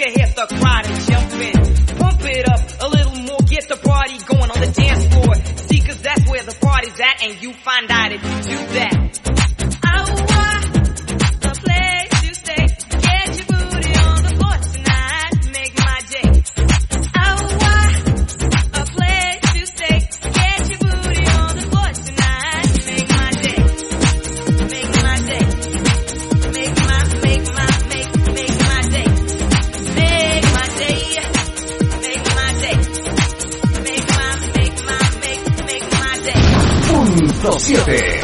can hear the crowd and jump in. Pump it up a little more, get the party going on the dance floor. See, cause that's where the party's at, and you find out if you do that. Punto 7.